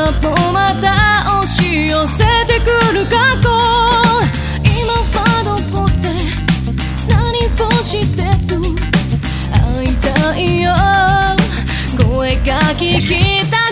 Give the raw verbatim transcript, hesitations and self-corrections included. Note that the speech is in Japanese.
だとまた押し寄せてくる過去。今はどこで何をしてる？会いたいよ、声が聞きたい。